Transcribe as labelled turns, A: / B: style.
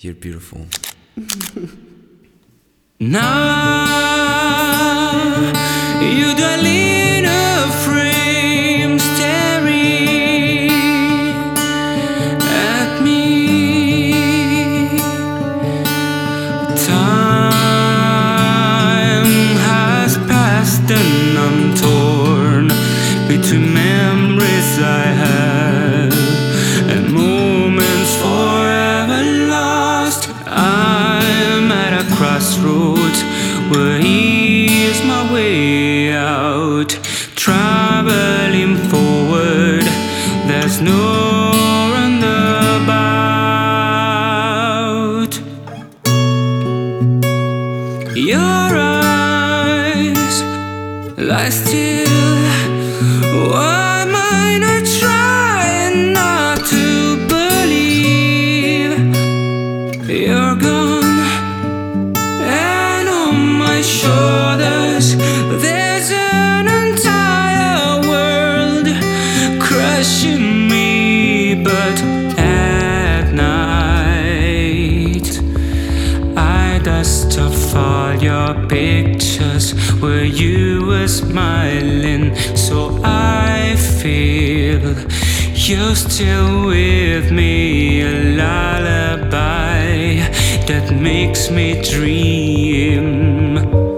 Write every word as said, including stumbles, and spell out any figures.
A: You're beautiful.
B: Now you dwell in a frame, staring at me. Time has passed and I'm torn between memories I have and moments forever lost. I'm at a crossroads where is my way out. Traveling forward, there's no roundabout. Your eyes lie still. Why am I not trying not to believe you're gone? And on my shoulders there's an entire world crushing me. But at night I dust off all your pictures where you were smiling, so I feel you're still with me, a lullaby that makes me dream.